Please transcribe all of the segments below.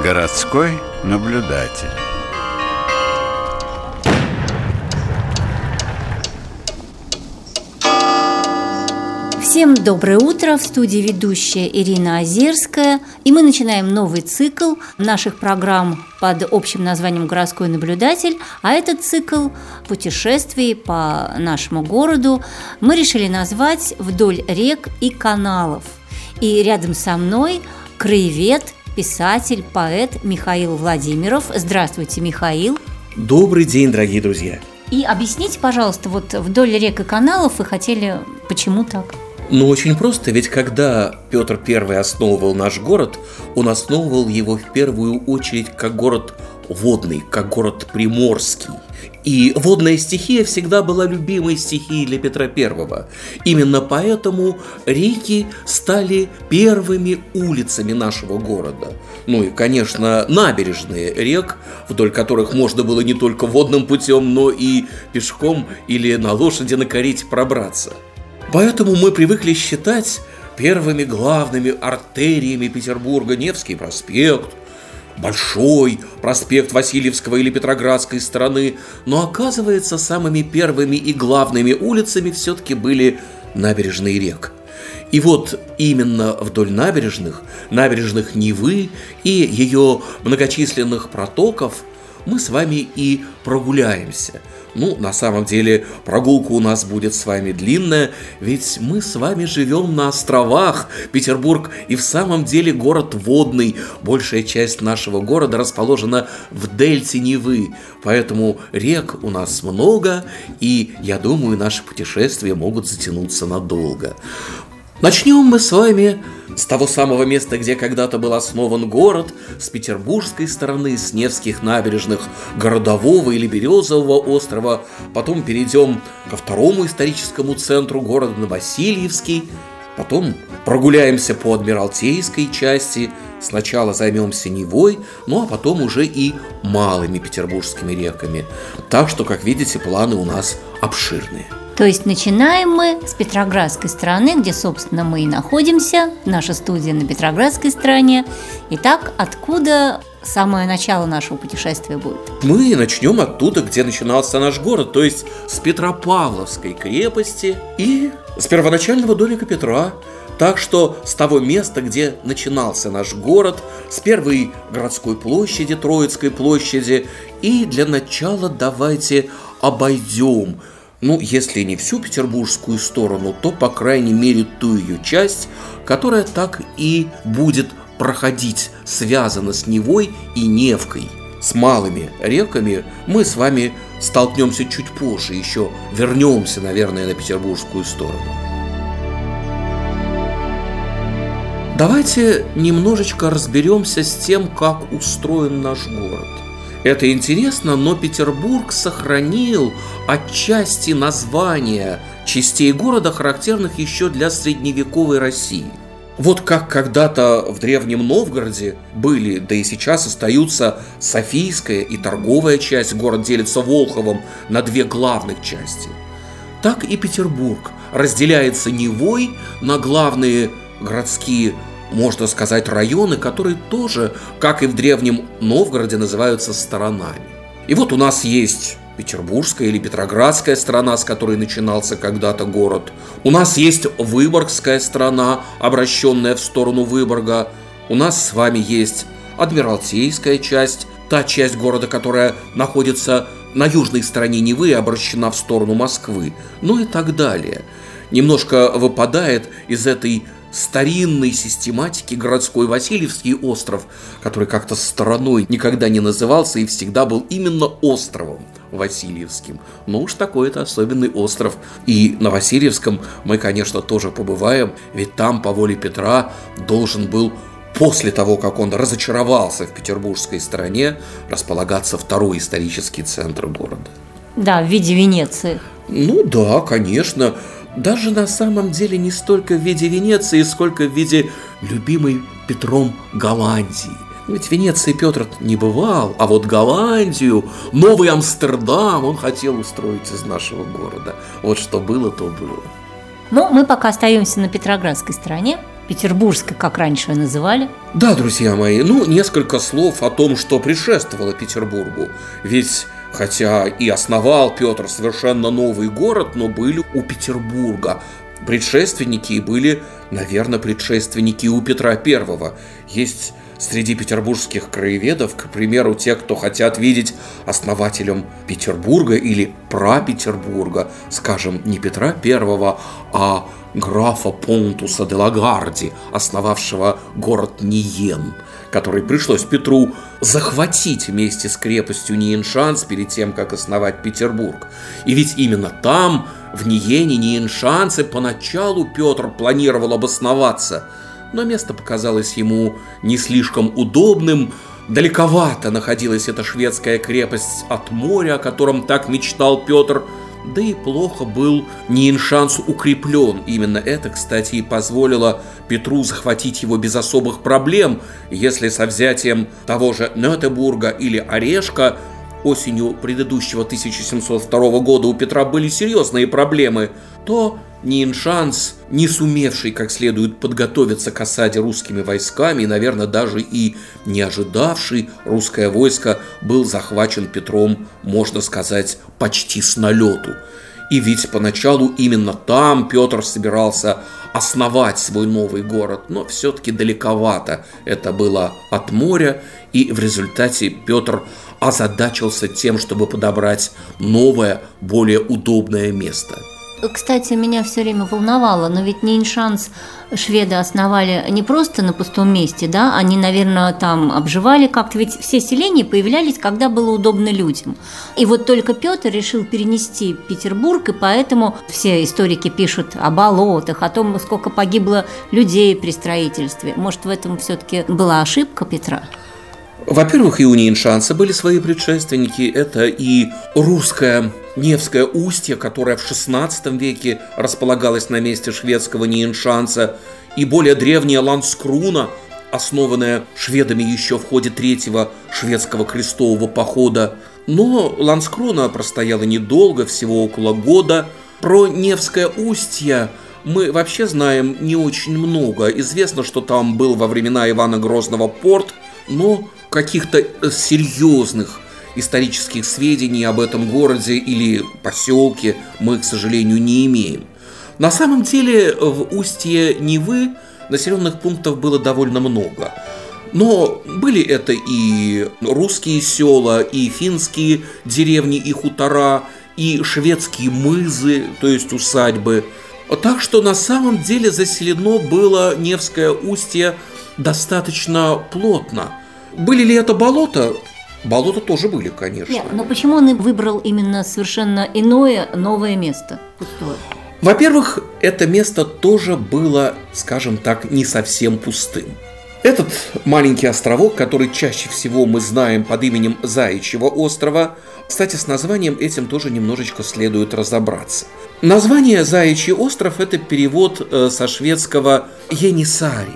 Городской наблюдатель. Всем доброе утро, в студии ведущая Ирина Озерская. И мы начинаем новый цикл наших программ под общим названием «Городской наблюдатель». А этот цикл путешествий по нашему городу мы решили назвать «Вдоль рек и каналов». И рядом со мной краевед, писатель, поэт Михаил Владимиров. Здравствуйте, Михаил. Добрый день, дорогие друзья. И объясните, пожалуйста, вот «Вдоль рек и каналов» вы хотели, почему так? Ну, очень просто, ведь когда Петр I основывал наш город, он основывал его в первую очередь как город водный, как город приморский. И водная стихия всегда была любимой стихией для Петра I. Именно поэтому реки стали первыми улицами нашего города. Ну и, конечно, набережные рек, вдоль которых можно было не только водным путем, но и пешком или на лошади на карете пробраться. Поэтому мы привыкли считать первыми главными артериями Петербурга Невский проспект, Большой проспект Васильевского или Петроградской стороны, но оказывается, самыми первыми и главными улицами все-таки были набережные рек. И вот именно вдоль набережных Невы и ее многочисленных протоков мы с вами и прогуляемся. Ну, на самом деле, прогулка у нас будет с вами длинная, ведь мы с вами живем на островах. Петербург и в самом деле город водный. Большая часть нашего города расположена в дельте Невы, поэтому рек у нас много, и, я думаю, наши путешествия могут затянуться надолго. Начнем мы с вами с того самого места, где когда-то был основан город, с петербургской стороны, с Невских набережных Городового или Березового острова. Потом перейдем ко второму историческому центру города, на Васильевский. Потом прогуляемся по Адмиралтейской части. Сначала займемся Невой, ну а потом уже и малыми петербургскими реками. Так что, как видите, планы у нас обширные. То есть начинаем мы с Петроградской стороны, где, собственно, мы и находимся. Наша студия на Петроградской стороне. Итак, откуда самое начало нашего путешествия будет? Мы начнем оттуда, где начинался наш город, то есть с Петропавловской крепости и с первоначального домика Петра. Так что с того места, где начинался наш город, с первой городской площади, Троицкой площади, и для начала давайте обойдем, ну, если не всю петербургскую сторону, то, по крайней мере, ту ее часть, которая так и будет проходить, связана с Невой и Невкой. С малыми реками мы с вами столкнемся чуть позже, еще вернемся, наверное, на петербургскую сторону. Давайте немножечко разберемся с тем, как устроен наш город. Это интересно, но Петербург сохранил отчасти названия частей города, характерных еще для средневековой России. Вот как когда-то в Древнем Новгороде были, да и сейчас остаются Софийская и торговая часть, город делится Волховом на две главных части, так и Петербург разделяется Невой на главные городские, можно сказать, районы, которые тоже, как и в Древнем Новгороде, называются сторонами. И вот у нас есть Петербургская или Петроградская сторона, с которой начинался когда-то город. У нас есть Выборгская сторона, обращенная в сторону Выборга. У нас с вами есть Адмиралтейская часть, та часть города, которая находится на южной стороне Невы и обращена в сторону Москвы. Ну и так далее. Немножко выпадает из этой старинной систематики городской Васильевский остров, который как-то стороной никогда не назывался и всегда был именно островом Васильевским. Ну уж такой-то особенный остров. И на Васильевском мы, конечно, тоже побываем, ведь там по воле Петра должен был, после того, как он разочаровался в петербургской стороне, располагаться второй исторический центр города. Да, в виде Венеции. Ну да, конечно. Даже на самом деле не столько в виде Венеции, сколько в виде любимой Петром Голландии. Ведь в Венеции Петр не бывал, а вот Голландию, Новый Амстердам он хотел устроить из нашего города. Вот что было, то было. Но мы пока остаемся на Петроградской стороне. Петербургской, как раньше ее называли. Да, друзья мои, несколько слов о том, что предшествовало Петербургу. Ведь, хотя и основал Петр совершенно новый город, но были у Петербурга предшественники, и были, наверное, предшественники у Петра I. Есть среди петербургских краеведов, к примеру, те, кто хотят видеть основателем Петербурга или прапетербурга, скажем, не Петра I, а графа Понтуса де Лагарди, основавшего город Ниен, который пришлось Петру захватить вместе с крепостью Ниеншанс перед тем, как основать Петербург. И ведь именно там, в Ниене, Ниеншансе, поначалу Петр планировал обосноваться, но место показалось ему не слишком удобным. Далековато находилась эта шведская крепость от моря, о котором так мечтал Петр, да и плохо был Ниеншанс укреплен. Именно это, кстати, и позволило Петру захватить его без особых проблем. Если со взятием того же Нетебурга или Орешка осенью предыдущего 1702 года у Петра были серьезные проблемы, то Ниеншанс, не сумевший как следует подготовиться к осаде русскими войсками, и, наверное, даже и не ожидавший русское войско, был захвачен Петром, можно сказать, почти с налету. И ведь поначалу именно там Петр собирался основать свой новый город, но все-таки далековато это было от моря, и в результате Петр озадачился тем, чтобы подобрать новое, более удобное место. Кстати, меня все время волновало, но ведь Ниеншанс шведы основали не просто на пустом месте, да, они, наверное, там обживали как-то, ведь все селения появлялись, когда было удобно людям. И вот только Петр решил перенести Петербург, и поэтому все историки пишут о болотах, о том, сколько погибло людей при строительстве. Может, в этом все-таки была ошибка Петра? Во-первых, и у Ниеншанса были свои предшественники. Это и русское Невское устье, которое в XVI веке располагалось на месте шведского Ниеншанса, и более древняя Ландскруна, основанная шведами еще в ходе Третьего шведского крестового похода. Но Ландскруна простояла недолго, всего около года. Про Невское устье мы вообще знаем не очень много. Известно, что там был во времена Ивана Грозного порт, но каких-то серьезных исторических сведений об этом городе или поселке мы, к сожалению, не имеем. На самом деле в устье Невы населенных пунктов было довольно много. Но были это и русские села, и финские деревни и хутора, и шведские мызы, то есть усадьбы. Так что на самом деле заселено было Невское устье достаточно плотно. Были ли это болота? Болота тоже были, конечно. Нет, но почему он выбрал именно совершенно иное, новое место? Пустое. Во-первых, это место тоже было, скажем так, не совсем пустым. Этот маленький островок, который чаще всего мы знаем под именем Заячьего острова, кстати, с названием этим тоже немножечко следует разобраться. Название Заячий остров – это перевод со шведского «Енисари».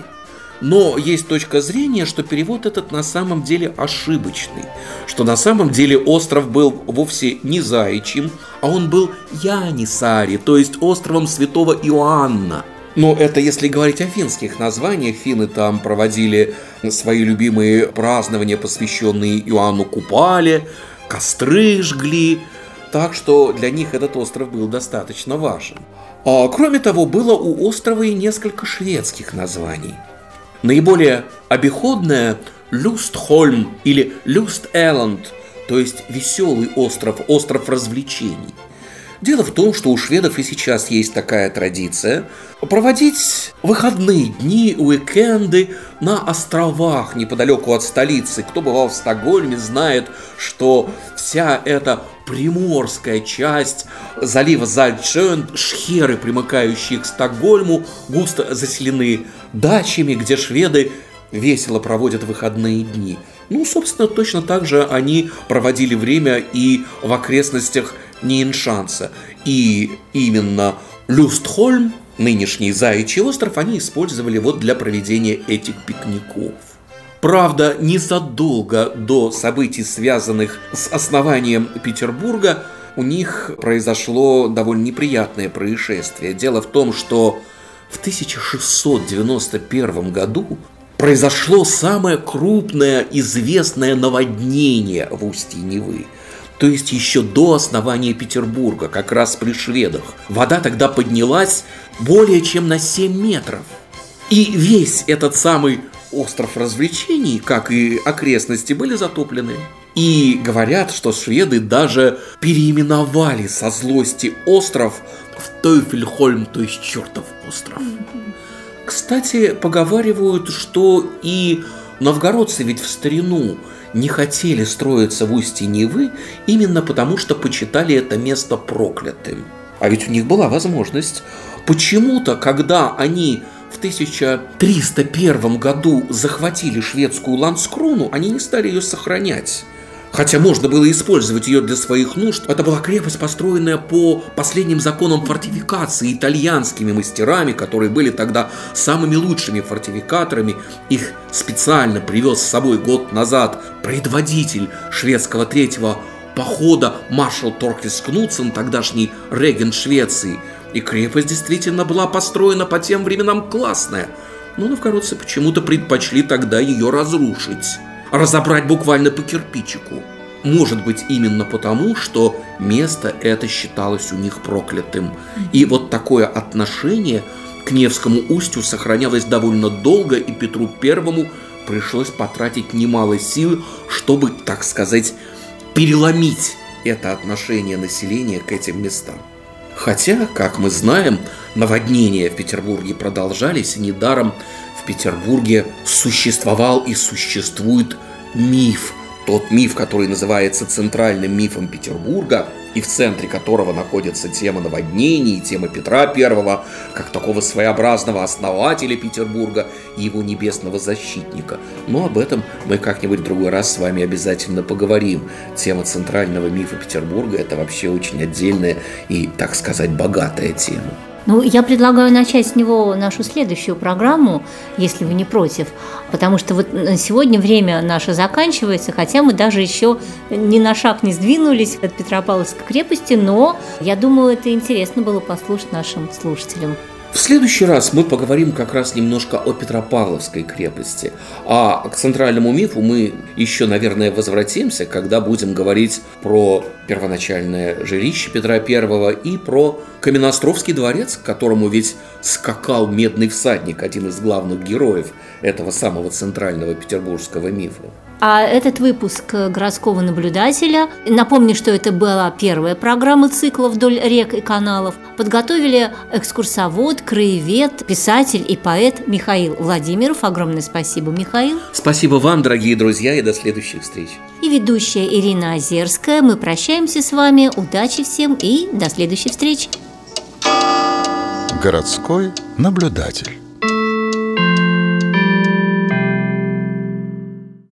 Но есть точка зрения, что перевод этот на самом деле ошибочный, что на самом деле остров был вовсе не Заячьим, а он был Янисари, то есть островом святого Иоанна. Но это если говорить о финских названиях. Финны там проводили свои любимые празднования, посвященные Иоанну Купале, костры жгли, так что для них этот остров был достаточно важен. А кроме того, было у острова и несколько шведских названий. Наиболее обиходное – Люстхольм или Люст-Эланд, то есть веселый остров, остров развлечений. Дело в том, что у шведов и сейчас есть такая традиция проводить выходные дни, уикенды на островах неподалеку от столицы. Кто бывал в Стокгольме, знает, что вся эта приморская часть залива Зальтшön, шхеры, примыкающие к Стокгольму, густо заселены дачами, где шведы весело проводят выходные дни. Собственно, точно так же они проводили время и в окрестностях Ниеншанса. И именно Люстхольм, нынешний Заячий остров, они использовали для проведения этих пикников. Правда, незадолго до событий, связанных с основанием Петербурга, у них произошло довольно неприятное происшествие. Дело в том, что в 1691 году произошло самое крупное известное наводнение в устье Невы. То есть еще до основания Петербурга, как раз при шведах. Вода тогда поднялась более чем на 7 метров. И весь этот самый остров Развлечений, как и окрестности, были затоплены. И говорят, что шведы даже переименовали со злости остров в Тойфельхольм, то есть чертов остров. Кстати, поговаривают, что и новгородцы ведь в старину не хотели строиться в устье Невы именно потому, что почитали это место проклятым. А ведь у них была возможность. Почему-то, когда они в 1301 году захватили шведскую Ландскрону, они не стали ее сохранять. Хотя можно было использовать ее для своих нужд. Это была крепость, построенная по последним законам фортификации итальянскими мастерами, которые были тогда самыми лучшими фортификаторами. Их специально привез с собой год назад предводитель шведского третьего похода маршал Торквис Кнутсен, тогдашний регент Швеции. И крепость действительно была построена по тем временам классная. Но новгородцы почему-то предпочли тогда ее разрушить. Разобрать буквально по кирпичику. Может быть, именно потому, что место это считалось у них проклятым. И вот такое отношение к Невскому устью сохранялось довольно долго, и Петру Первому пришлось потратить немало сил, чтобы, так сказать, переломить это отношение населения к этим местам. Хотя, как мы знаем, наводнения в Петербурге продолжались, и недаром в Петербурге существовал и существует миф. Тот миф, который называется центральным мифом Петербурга, и в центре которого находится тема наводнений, тема Петра Первого, как такого своеобразного основателя Петербурга и его небесного защитника. Но об этом мы как-нибудь в другой раз с вами обязательно поговорим. Тема центрального мифа Петербурга – это вообще очень отдельная и, так сказать, богатая тема. Ну, я предлагаю начать с него нашу следующую программу, если вы не против, потому что вот сегодня время наше заканчивается, хотя мы даже еще ни на шаг не сдвинулись от Петропавловской крепости, но я думаю, это интересно было послушать нашим слушателям. В следующий раз мы поговорим как раз немножко о Петропавловской крепости, а к центральному мифу мы еще, наверное, возвратимся, когда будем говорить про первоначальное жилище Петра I и про Каменноостровский дворец, к которому ведь скакал Медный всадник, один из главных героев этого самого центрального петербургского мифа. А этот выпуск «Городского наблюдателя», напомню, что это была первая программа цикла «Вдоль рек и каналов», подготовили экскурсовод, краевед, писатель и поэт Михаил Владимиров. Огромное спасибо, Михаил. Спасибо вам, дорогие друзья, и до следующих встреч. И ведущая Ирина Озерская. Мы прощаемся с вами. Удачи всем и до следующей встречи. Городской наблюдатель.